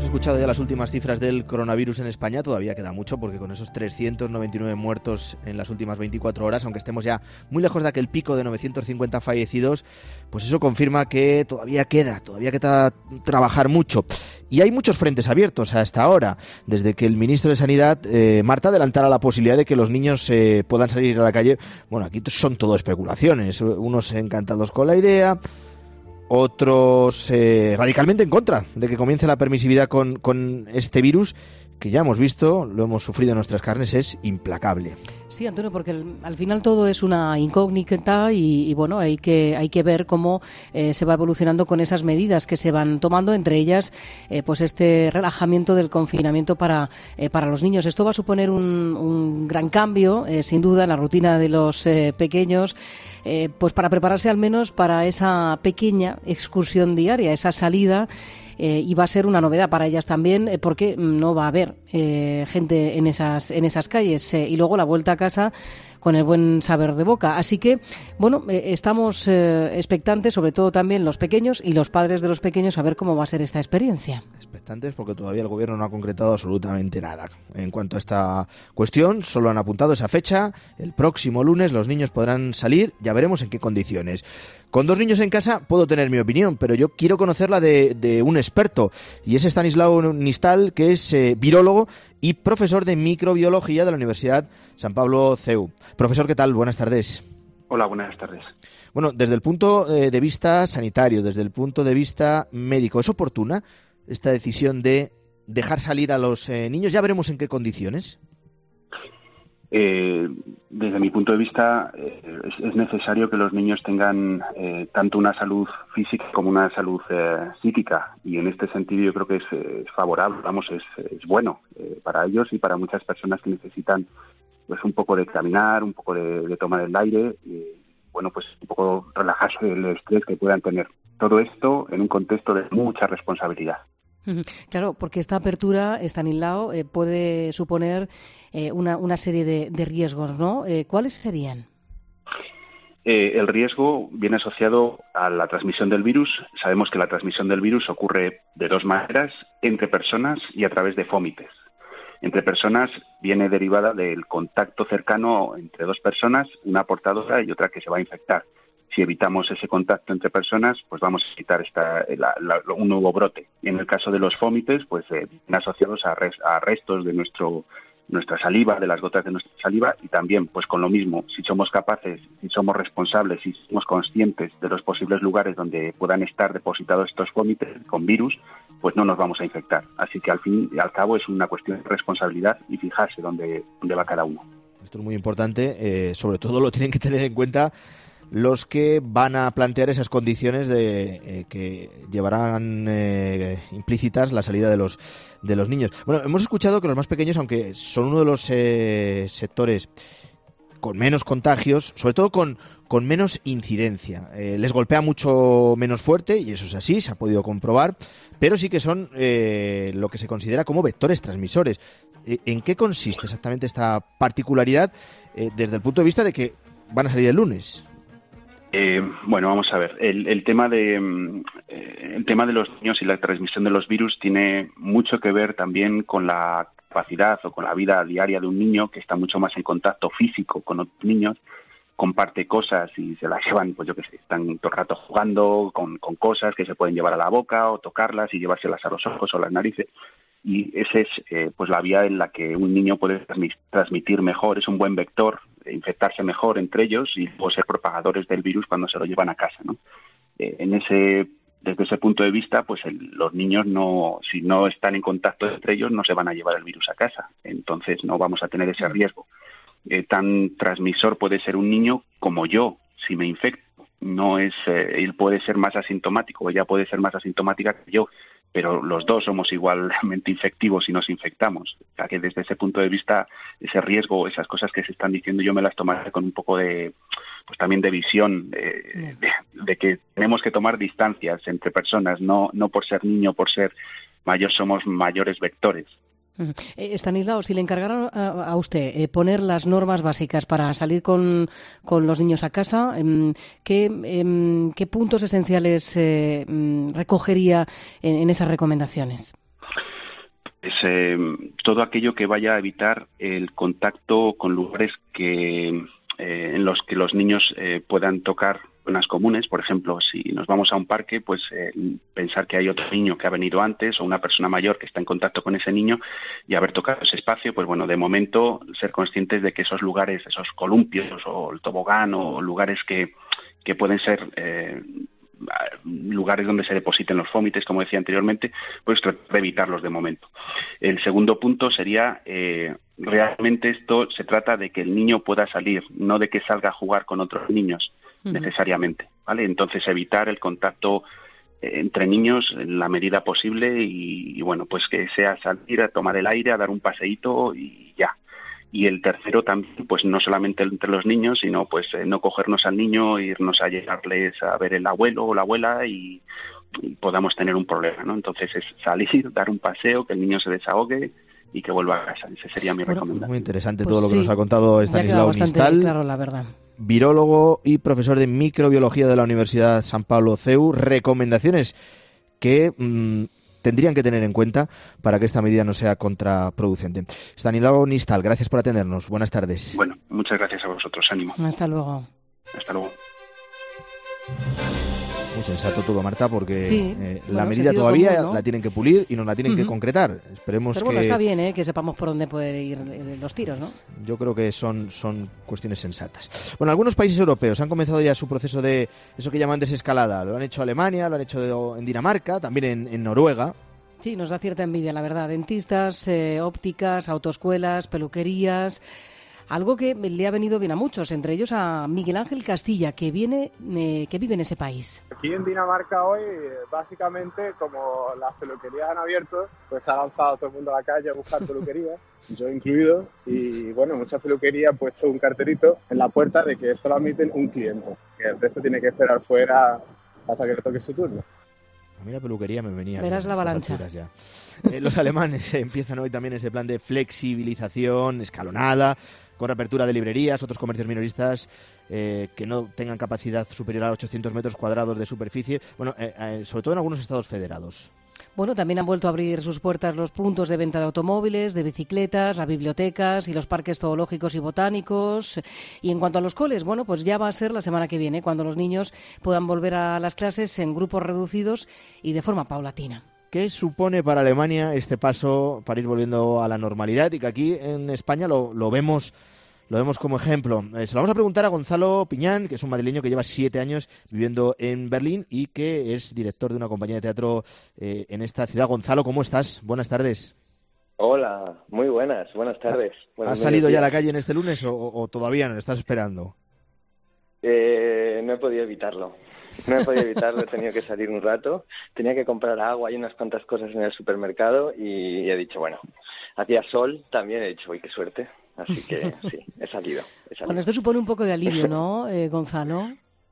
escuchado ya las últimas cifras del coronavirus en España. Todavía queda mucho porque con esos 399 muertos en las últimas 24 horas, aunque estemos ya muy lejos de aquel pico de 950 fallecidos, pues eso confirma que todavía queda trabajar mucho. Y hay muchos frentes abiertos hasta ahora, desde que el ministro de Sanidad, Marta, adelantara la posibilidad de que los niños puedan salir a la calle. Bueno, aquí son todo especulaciones, unos encantados con la idea, otros radicalmente en contra de que comience la permisividad con este virus, que ya hemos visto, lo hemos sufrido en nuestras carnes, es implacable. Sí, Antonio, porque al final todo es una incógnita y bueno, hay que ver cómo se va evolucionando con esas medidas que se van tomando, entre ellas pues este relajamiento del confinamiento para los niños. Esto va a suponer un gran cambio, sin duda, en la rutina de los pequeños, pues para prepararse al menos para esa pequeña excursión diaria, esa salida. Y va a ser una novedad para ellas también, porque no va a haber gente en esas calles, y luego la vuelta a casa con el buen saber de boca. Así que, bueno, estamos expectantes, sobre todo también los pequeños y los padres de los pequeños, a ver cómo va a ser esta experiencia. Expectantes porque todavía el gobierno no ha concretado absolutamente nada en cuanto a esta cuestión. Solo han apuntado esa fecha. El próximo lunes los niños podrán salir, ya veremos en qué condiciones. Con 2 niños en casa puedo tener mi opinión, pero yo quiero conocer la de un experto, y es Estanislao Nistal, que es virólogo y profesor de microbiología de la Universidad San Pablo CEU. Profesor, ¿qué tal? Buenas tardes. Hola, buenas tardes. Bueno, desde el punto de vista sanitario, desde el punto de vista médico, ¿es oportuna esta decisión de dejar salir a los niños? Ya veremos en qué condiciones. Desde mi punto de vista, es necesario que los niños tengan tanto una salud física como una salud psíquica, y en este sentido yo creo que es favorable, es bueno para ellos y para muchas personas que necesitan pues un poco de caminar, un poco de tomar el aire y bueno, pues un poco relajarse del estrés que puedan tener. Todo esto en un contexto de mucha responsabilidad. Claro, porque esta apertura, Estanislao, puede suponer una serie de riesgos, ¿no? ¿Cuáles serían? El riesgo viene asociado a la transmisión del virus. Sabemos que la transmisión del virus ocurre de 2 maneras, entre personas y a través de fómites. Entre personas viene derivada del contacto cercano entre 2 personas, una portadora y otra que se va a infectar. Si evitamos ese contacto entre personas, pues vamos a evitar un nuevo brote. En el caso de los fómites, pues vienen asociados a restos de nuestra saliva, de las gotas de nuestra saliva, y también, pues con lo mismo, si somos capaces, si somos responsables, si somos conscientes de los posibles lugares donde puedan estar depositados estos fómites con virus, pues no nos vamos a infectar. Así que al fin y al cabo es una cuestión de responsabilidad y fijarse dónde va cada uno. Esto es muy importante, sobre todo lo tienen que tener en cuenta los que van a plantear esas condiciones que llevarán implícitas la salida de los niños. Bueno, hemos escuchado que los más pequeños, aunque son uno de los sectores con menos contagios, sobre todo con menos incidencia, les golpea mucho menos fuerte, y eso es así, se ha podido comprobar, pero sí que son lo que se considera como vectores transmisores. ¿En qué consiste exactamente esta particularidad desde el punto de vista de que van a salir el lunes? Bueno, vamos a ver. El tema de los niños y la transmisión de los virus tiene mucho que ver también con la capacidad o con la vida diaria de un niño, que está mucho más en contacto físico con otros niños, comparte cosas y se las llevan, pues yo qué sé, están todo el rato jugando con cosas que se pueden llevar a la boca o tocarlas y llevárselas a los ojos o las narices. Y esa es pues la vía en la que un niño puede transmitir mejor, es un buen vector, infectarse mejor entre ellos y luego ser propagadores del virus cuando se lo llevan a casa, ¿no? Desde ese punto de vista, pues los niños si no están en contacto entre ellos, no se van a llevar el virus a casa. Entonces no vamos a tener ese riesgo. Tan transmisor puede ser un niño como yo, si me infecto. No es, él puede ser más asintomático, o ella puede ser más asintomática que yo, pero los dos somos igualmente infectivos si nos infectamos. O sea que desde ese punto de vista, ese riesgo, esas cosas que se están diciendo, yo me las tomaré con un poco de, pues también de visión, de que tenemos que tomar distancias entre personas, no por ser niño, por ser mayor, somos mayores vectores. Estanislao, si le encargaran a usted poner las normas básicas para salir con los niños a casa, ¿qué puntos esenciales recogería en esas recomendaciones? es todo aquello que vaya a evitar el contacto con lugares en los que los niños puedan tocar zonas comunes. Por ejemplo, si nos vamos a un parque, pues pensar que hay otro niño que ha venido antes o una persona mayor que está en contacto con ese niño y haber tocado ese espacio, pues bueno, de momento ser conscientes de que esos lugares, esos columpios o el tobogán o lugares que pueden ser lugares donde se depositen los vómites, como decía anteriormente, pues tratar de evitarlos de momento. El segundo punto sería, realmente esto se trata de que el niño pueda salir, no de que salga a jugar con otros niños necesariamente, ¿vale? Entonces evitar el contacto entre niños en la medida posible y bueno, pues que sea salir a tomar el aire, a dar un paseíto y ya. Y el tercero también, pues no solamente entre los niños, sino pues no cogernos al niño, irnos a llevarles a ver el abuelo o la abuela y podamos tener un problema, ¿no? Entonces es salir, dar un paseo, que el niño se desahogue y que vuelva a casa. Esa sería mi recomendación. Muy interesante todo lo que nos ha contado Estanislao Nistal, claro, la verdad. Virólogo y profesor de microbiología de la Universidad San Pablo CEU. Recomendaciones que tendrían que tener en cuenta para que esta medida no sea contraproducente. Estanislao Nistal, gracias por atendernos. Buenas tardes. Bueno, muchas gracias a vosotros. Ánimo. Hasta luego. Hasta luego. Muy sensato todo, Marta, porque sí, la medida todavía común, ¿no? La tienen que pulir y nos la tienen que concretar. Esperemos Pero bueno, está bien que sepamos por dónde pueden ir los tiros, ¿no? Yo creo que son cuestiones sensatas. Bueno, algunos países europeos han comenzado ya su proceso de eso que llaman desescalada. Lo han hecho Alemania, lo han hecho en Dinamarca, también en Noruega. Sí, nos da cierta envidia, la verdad. Dentistas, ópticas, autoescuelas, peluquerías. Algo que le ha venido bien a muchos, entre ellos a Miguel Ángel Castilla, que vive en ese país. Aquí en Dinamarca hoy, básicamente, como las peluquerías han abierto, pues se ha lanzado todo el mundo a la calle a buscar peluquerías, yo incluido, y bueno, muchas peluquerías han puesto un cartelito en la puerta de que solo admiten un cliente, que el resto tiene que esperar fuera hasta que le toque su turno. A mí la peluquería me venía. Verás la avalancha. Ya. Los alemanes empiezan hoy también ese plan de flexibilización escalonada, con reapertura de librerías, otros comercios minoristas que no tengan capacidad superior a 800 metros cuadrados de superficie, bueno, sobre todo en algunos estados federados. Bueno, también han vuelto a abrir sus puertas los puntos de venta de automóviles, de bicicletas, las bibliotecas y los parques zoológicos y botánicos. Y en cuanto a los coles, bueno, pues ya va a ser la semana que viene, cuando los niños puedan volver a las clases en grupos reducidos y de forma paulatina. ¿Qué supone para Alemania este paso para ir volviendo a la normalidad y que aquí en España lo vemos como ejemplo? Se lo vamos a preguntar a Gonzalo Piñán, que es un madrileño que lleva 7 años viviendo en Berlín y que es director de una compañía de teatro en esta ciudad. Gonzalo, ¿cómo estás? Buenas tardes. Hola, muy buenas tardes. ¿Has salido ya a la calle en este lunes o todavía no? ¿Estás esperando? No he podido evitarlo. He tenido que salir un rato, tenía que comprar agua y unas cuantas cosas en el supermercado y he dicho, bueno, hacía sol, también he dicho, uy, qué suerte. Así que sí, he salido. Bueno, esto supone un poco de alivio, ¿no, Gonzalo?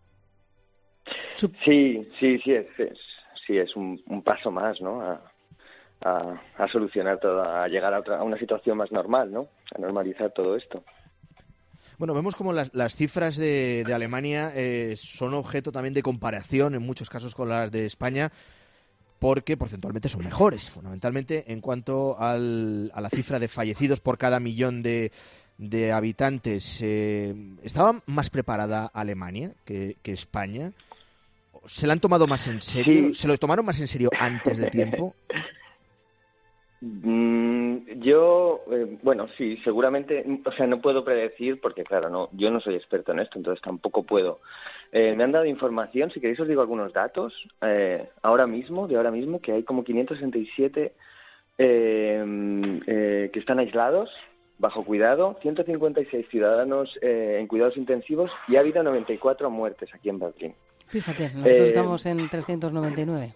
Sí, es un paso más, ¿no? A solucionar todo, a llegar a una situación más normal, ¿no? A normalizar todo esto. Bueno, vemos como las cifras de Alemania son objeto también de comparación en muchos casos con las de España, porque porcentualmente son mejores, fundamentalmente en cuanto a la cifra de fallecidos por cada millón de habitantes. ¿Estaba más preparada Alemania que España? ¿Se la han tomado más en serio? Sí. ¿Se lo tomaron más en serio antes de tiempo? Bueno, sí, seguramente, o sea, no puedo predecir porque, claro, yo no soy experto en esto, entonces tampoco puedo. Me han dado información, si queréis os digo algunos datos, ahora mismo, que hay como 567 que están aislados, bajo cuidado, 156 ciudadanos en cuidados intensivos y ha habido 94 muertes aquí en Berlín. Fíjate, nosotros estamos en 399.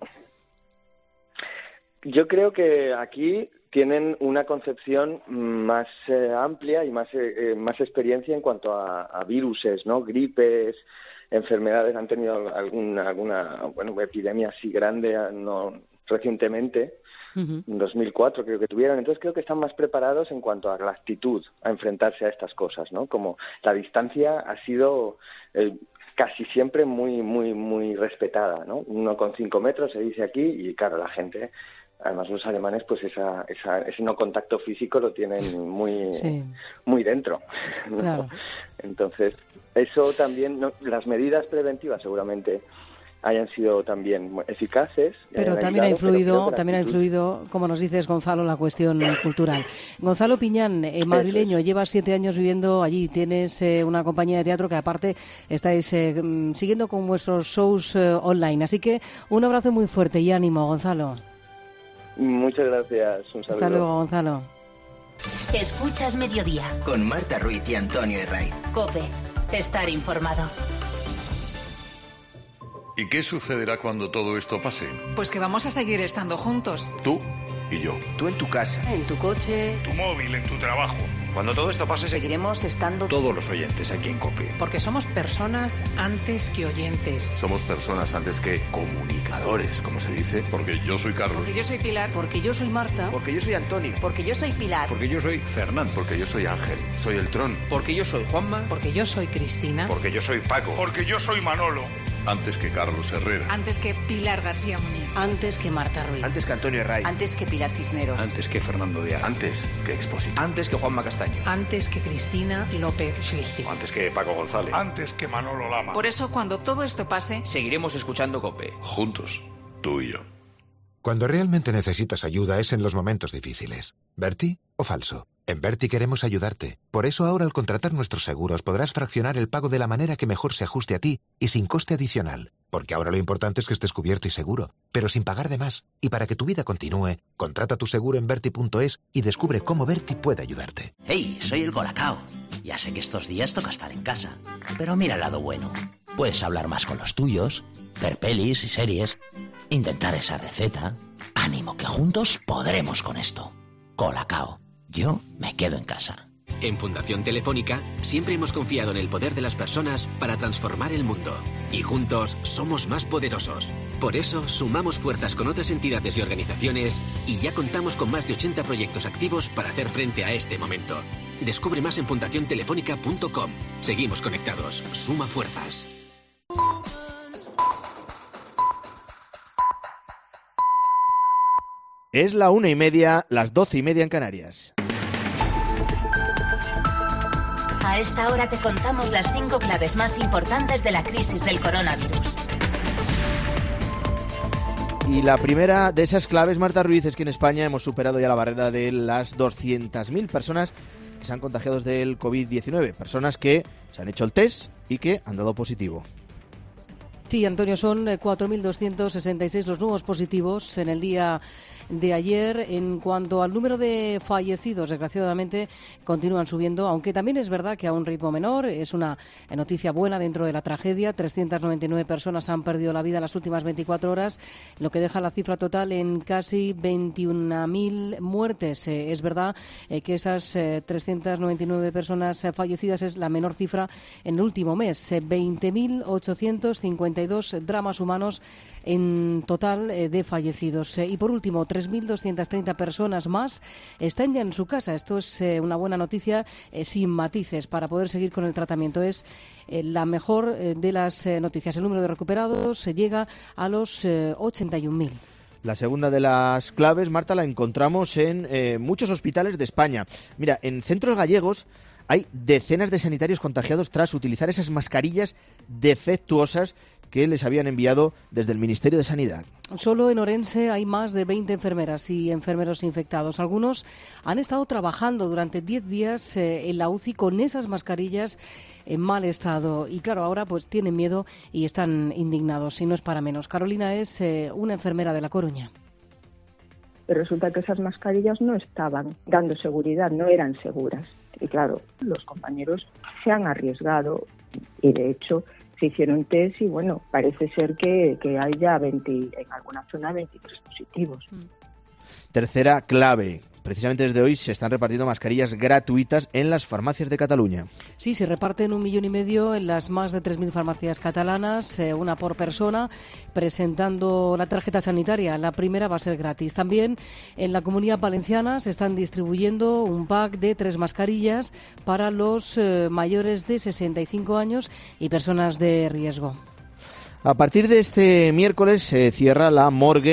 Yo creo que aquí tienen una concepción más amplia y más experiencia en cuanto a viruses, ¿no? Gripes, enfermedades. Han tenido alguna epidemia así grande recientemente, en 2004 creo que tuvieron. Entonces creo que están más preparados en cuanto a la actitud a enfrentarse a estas cosas, ¿no? Como la distancia ha sido casi siempre muy muy muy respetada, ¿no? 1,5 metros se dice aquí y claro, la gente Además, los alemanes, pues ese no contacto físico lo tienen muy dentro, ¿no? Claro. Entonces, eso también, las medidas preventivas seguramente hayan sido también eficaces. Pero también ha influido, como nos dices, Gonzalo, la cuestión cultural. Gonzalo Piñán, madrileño, llevas 7 años viviendo allí, tienes una compañía de teatro que aparte estáis siguiendo con vuestros shows online. Así que un abrazo muy fuerte y ánimo, Gonzalo. Muchas gracias. Un saludo. Hasta luego, Gonzalo. Escuchas Mediodía. Con Marta Ruiz y Antonio Herraiz. COPE. Estar informado. ¿Y qué sucederá cuando todo esto pase? Pues que vamos a seguir estando juntos. Tú y yo. Tú en tu casa. En tu coche. Tu móvil, en tu trabajo. Cuando todo esto pase, seguiremos estando todos los oyentes aquí en COPE. Porque somos personas antes que oyentes. Somos personas antes que comunicadores, como se dice. Porque yo soy Carlos. Porque yo soy Pilar. Porque yo soy Marta. Porque yo soy Antonio. Porque yo soy Pilar. Porque yo soy Fernando. Porque yo soy Ángel. Soy el Tron. Porque yo soy Juanma. Porque yo soy Cristina. Porque yo soy Paco. Porque yo soy Manolo. Antes que Carlos Herrera. Antes que Pilar García Muñiz. Antes que Marta Ruiz. Antes que Antonio Herraiz. Antes que Pilar Cisneros. Antes que Fernando Díaz. Antes que Expósito. Antes que Juanma Castaño. Antes que Cristina López Schlichting. Antes que Paco González. Antes que Manolo Lama. Por eso, cuando todo esto pase, seguiremos escuchando COPE. Juntos, tú y yo. Cuando realmente necesitas ayuda es en los momentos difíciles. ¿Berti o falso? En Berti queremos ayudarte. Por eso ahora al contratar nuestros seguros podrás fraccionar el pago de la manera que mejor se ajuste a ti y sin coste adicional. Porque ahora lo importante es que estés cubierto y seguro, pero sin pagar de más. Y para que tu vida continúe, contrata tu seguro en Berti.es y descubre cómo Berti puede ayudarte. Hey, soy el Colacao. Ya sé que estos días toca estar en casa, pero mira el lado bueno. Puedes hablar más con los tuyos, ver pelis y series, intentar esa receta. Ánimo, que juntos podremos con esto. Colacao. Yo me quedo en casa. En Fundación Telefónica siempre hemos confiado en el poder de las personas para transformar el mundo. Y juntos somos más poderosos. Por eso sumamos fuerzas con otras entidades y organizaciones y ya contamos con más de 80 proyectos activos para hacer frente a este momento. Descubre más en fundaciontelefónica.com. Seguimos conectados. Suma fuerzas. Es la 1:30, las 12:30 en Canarias. A esta hora te contamos las 5 claves más importantes de la crisis del coronavirus. Y la primera de esas claves, Marta Ruiz, es que en España hemos superado ya la barrera de las 200.000 personas que se han contagiado del COVID-19. Personas que se han hecho el test y que han dado positivo. Sí, Antonio, son 4.266 los nuevos positivos en el día de ayer. En cuanto al número de fallecidos, desgraciadamente continúan subiendo, aunque también es verdad que a un ritmo menor. Es una noticia buena dentro de la tragedia. 399 personas han perdido la vida en las últimas 24 horas, lo que deja la cifra total en casi 21.000 muertes. Es verdad que esas 399 personas fallecidas es la menor cifra en el último mes. 20.852 dramas humanos en total de fallecidos. Y por último, 3.230 personas más están ya en su casa. Esto es una buena noticia sin matices para poder seguir con el tratamiento. Es la mejor de las noticias. El número de recuperados llega a los 81.000. La segunda de las claves, Marta, la encontramos en muchos hospitales de España. Mira, en centros gallegos hay decenas de sanitarios contagiados tras utilizar esas mascarillas defectuosas que les habían enviado desde el Ministerio de Sanidad. Solo en Orense hay más de 20 enfermeras y enfermeros infectados. Algunos han estado trabajando durante 10 días en la UCI con esas mascarillas en mal estado. Y claro, ahora pues tienen miedo y están indignados, y no es para menos. Carolina es una enfermera de La Coruña. Pero resulta que esas mascarillas no estaban dando seguridad, no eran seguras. Y claro, los compañeros se han arriesgado y de hecho se hicieron test y bueno, parece ser que hay ya en alguna zona 23 positivos. Tercera clave. Precisamente desde hoy se están repartiendo mascarillas gratuitas en las farmacias de Cataluña. Sí, se reparten 1,5 millones en las más de 3.000 farmacias catalanas, una por persona, presentando la tarjeta sanitaria. La primera va a ser gratis. También en la Comunidad Valenciana se están distribuyendo un pack de 3 mascarillas para los mayores de 65 años y personas de riesgo. A partir de este miércoles se cierra la morgue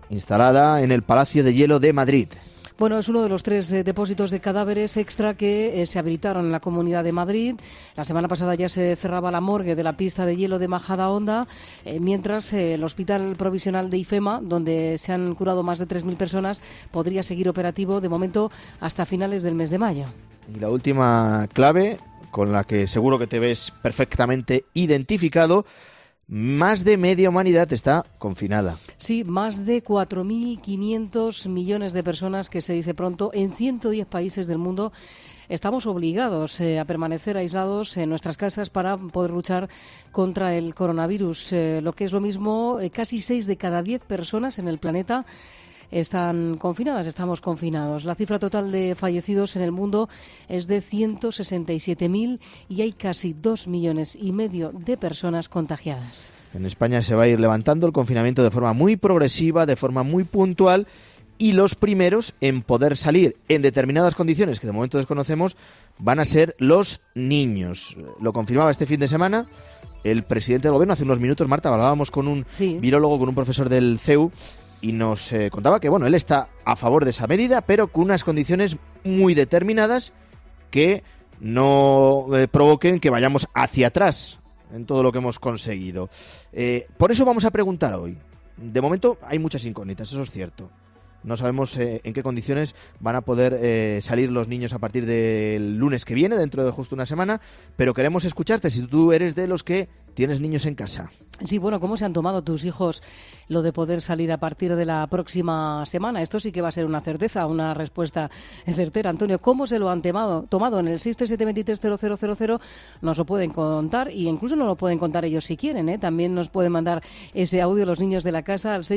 instalada en el Palacio de Hielo de Madrid. Bueno, es uno de los 3 depósitos de cadáveres extra que se habilitaron en la Comunidad de Madrid. La semana pasada ya se cerraba la morgue de la pista de hielo de Majadahonda, mientras el Hospital Provisional de IFEMA, donde se han curado más de 3.000 personas, podría seguir operativo de momento hasta finales del mes de mayo. Y la última clave, con la que seguro que te ves perfectamente identificado: más de media humanidad está confinada. Sí, más de 4.500 millones de personas, que se dice pronto, en 110 países del mundo. Estamos obligados a permanecer aislados en nuestras casas para poder luchar contra el coronavirus. Lo que es lo mismo, casi 6 de cada 10 personas en el planeta están confinadas, estamos confinados. La cifra total de fallecidos en el mundo es de 167.000 y hay casi 2,5 millones de personas contagiadas. En España se va a ir levantando el confinamiento de forma muy progresiva, de forma muy puntual, y los primeros en poder salir en determinadas condiciones que de momento desconocemos van a ser los niños. Lo confirmaba este fin de semana el presidente del Gobierno. Hace unos minutos, Marta, hablábamos con un virólogo, con un profesor del CEU, y nos contaba que, bueno, él está a favor de esa medida, pero con unas condiciones muy determinadas que no provoquen que vayamos hacia atrás en todo lo que hemos conseguido. Por eso vamos a preguntar hoy. De momento hay muchas incógnitas, eso es cierto. No sabemos en qué condiciones van a poder salir los niños a partir del lunes que viene, dentro de justo una semana, pero queremos escucharte si tú eres de los que tienes niños en casa. Sí, bueno, ¿cómo se han tomado tus hijos lo de poder salir a partir de la próxima semana? Esto sí que va a ser una certeza, una respuesta certera. Antonio, ¿cómo se lo han tomado? En el 637-230000 nos lo pueden contar, y incluso nos lo pueden contar ellos si quieren, ¿eh? También nos pueden mandar ese audio los niños de la casa al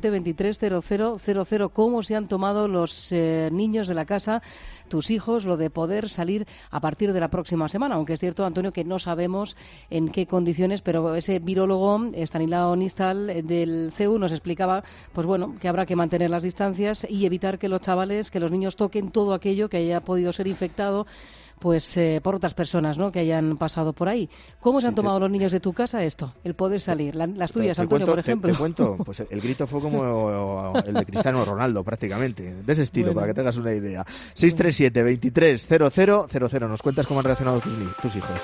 637-230000. ¿Cómo se han tomado los niños de la casa, tus hijos, lo de poder salir a partir de la próxima semana? Aunque es cierto, Antonio, que no sabemos en qué condiciones, pero ese virólogo Estanislao Nistal del CEU nos explicaba, pues bueno, que habrá que mantener las distancias y evitar que los chavales, que los niños toquen todo aquello que haya podido ser infectado pues por otras personas, ¿no?, que hayan pasado por ahí. ¿Cómo se han tomado los niños de tu casa esto? El poder salir. Las tuyas, Antonio, por ejemplo. Te cuento, pues el grito fue como el de Cristiano Ronaldo, prácticamente, de ese estilo, para que tengas una idea. 637-230000. Nos cuentas cómo han reaccionado tus hijos.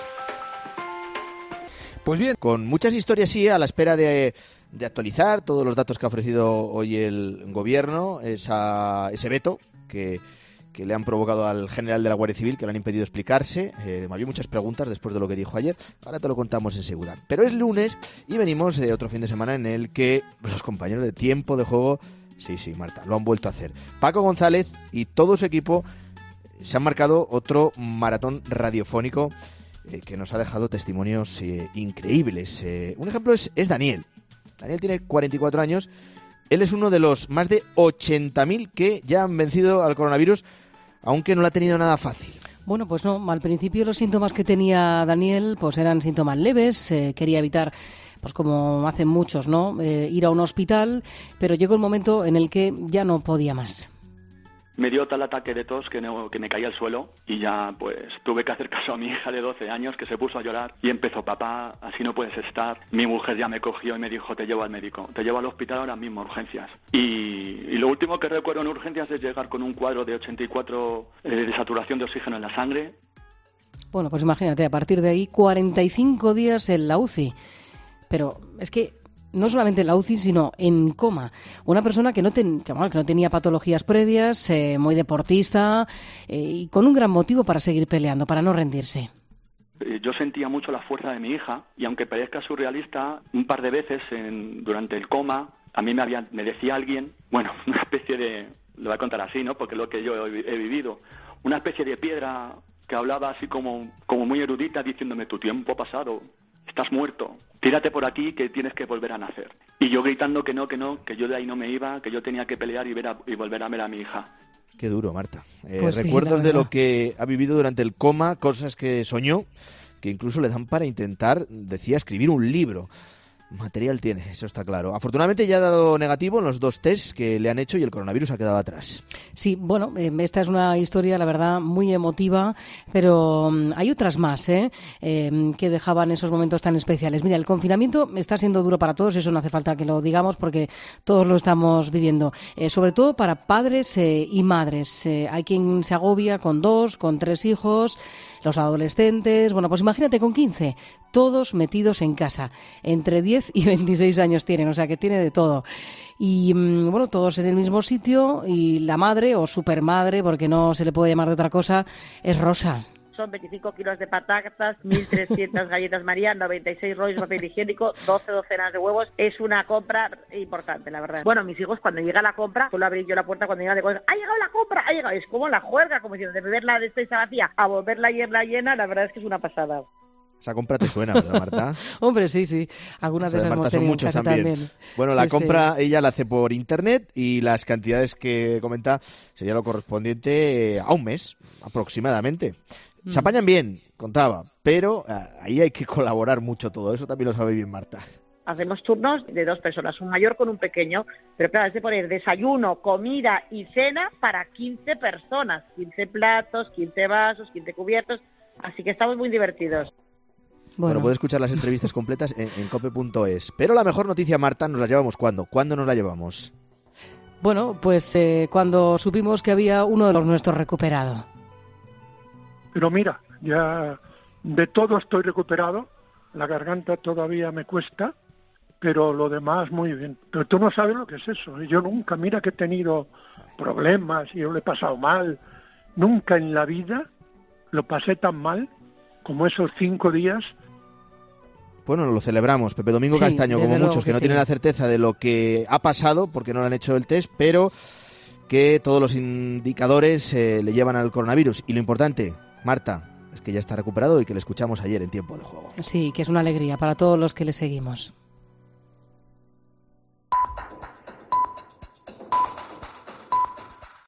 Pues bien, con muchas historias, sí, a la espera de actualizar todos los datos que ha ofrecido hoy el Gobierno, ese veto que le han provocado al general de la Guardia Civil, que le han impedido explicarse. Había muchas preguntas después de lo que dijo ayer. Ahora te lo contamos enseguida. Pero es lunes y venimos de otro fin de semana en el que los compañeros de Tiempo de Juego, sí, Marta, lo han vuelto a hacer. Paco González y todo su equipo se han marcado otro maratón radiofónico que nos ha dejado testimonios increíbles. Un ejemplo es Daniel. Daniel tiene 44 años. Él es uno de los más de 80.000 que ya han vencido al coronavirus, aunque no lo ha tenido nada fácil. Bueno, pues no, al principio los síntomas que tenía Daniel pues eran síntomas leves, quería evitar, pues como hacen muchos, ¿no?, ir a un hospital, pero llegó el momento en el que ya no podía más. Me dio tal ataque de tos que me caí al suelo y ya pues tuve que hacer caso a mi hija de 12 años que se puso a llorar y empezó: papá, así no puedes estar. Mi mujer ya me cogió y me dijo: te llevo al médico, te llevo al hospital ahora mismo, urgencias. Y lo último que recuerdo en urgencias es llegar con un cuadro de 84 de saturación de oxígeno en la sangre. Bueno, pues imagínate, a partir de ahí 45 días en la UCI. Pero es que no solamente en la UCI, sino en coma. Una persona que no tenía patologías previas, muy deportista y con un gran motivo para seguir peleando, para no rendirse. Yo sentía mucho la fuerza de mi hija y, aunque parezca surrealista, un par de veces durante el coma a mí me decía alguien, bueno, una especie de, lo voy a contar así, ¿no?, porque es lo que yo he vivido, una especie de piedra que hablaba así como muy erudita, diciéndome: tu tiempo ha pasado, estás muerto, tírate por aquí que tienes que volver a nacer. Y yo gritando que no, que yo de ahí no me iba, que yo tenía que pelear y volver a ver a mi hija. Qué duro, Marta. Pues recuerdos de lo que ha vivido durante el coma, cosas que soñó, que incluso le dan para intentar, decía, escribir un libro. Material tiene, eso está claro. Afortunadamente ya ha dado negativo en los 2 tests que le han hecho y el coronavirus ha quedado atrás. Sí, bueno, esta es una historia, la verdad, muy emotiva, pero hay otras más que dejaban esos momentos tan especiales. Mira, el confinamiento está siendo duro para todos, eso no hace falta que lo digamos porque todos lo estamos viviendo. Sobre todo para padres y madres. Hay quien se agobia con 2, con 3 hijos, los adolescentes, bueno, pues imagínate con 15, todos metidos en casa, entre 10 y 26 años tienen, o sea que tiene de todo. Y bueno, todos en el mismo sitio y la madre o supermadre, porque no se le puede llamar de otra cosa, es Rosa. Son 25 kilos de patatas, 1.300 galletas María, 96 rollos de papel higiénico, 12 docenas de huevos. Es una compra importante, la verdad. Bueno, mis hijos, cuando llega la compra, suelo abrir yo la puerta cuando llega de cosas. ¡Ha llegado la compra! ¡Ha llegado! Es como la juerga, como diciendo, de beberla de esta vacía a volverla a irla llena, la verdad es que es una pasada. Esa compra te suena, ¿verdad, Marta? Hombre, sí. Algunas de esas Marta hemos son tenido muchos también. Bueno, la compra ella la hace por internet y las cantidades que comenta sería lo correspondiente a un mes, aproximadamente. Se apañan bien, contaba, pero ahí hay que colaborar mucho todo. Eso también lo sabe bien Marta. Hacemos turnos de 2 personas, un mayor con un pequeño, pero claro, es de poner desayuno, comida y cena para 15 personas, 15 platos, 15 vasos, 15 cubiertos, así que estamos muy divertidos. Bueno, puedes escuchar las entrevistas completas en cope.es. Pero la mejor noticia, Marta, ¿nos la llevamos cuándo? ¿Cuándo nos la llevamos? Bueno, pues cuando supimos que había uno de los nuestros recuperado. Pero mira, ya de todo estoy recuperado, la garganta todavía me cuesta, pero lo demás muy bien. Pero tú no sabes lo que es eso. Yo nunca, mira que he tenido problemas y yo lo he pasado mal. Nunca en la vida lo pasé tan mal como esos 5 días. Bueno, lo celebramos, Pepe Domingo Castaño, como muchos que no tienen la certeza de lo que ha pasado porque no le han hecho el test, pero que todos los indicadores le llevan al coronavirus. Y lo importante, Marta, es que ya está recuperado y que le escuchamos ayer en Tiempo de Juego. Sí, que es una alegría para todos los que le seguimos.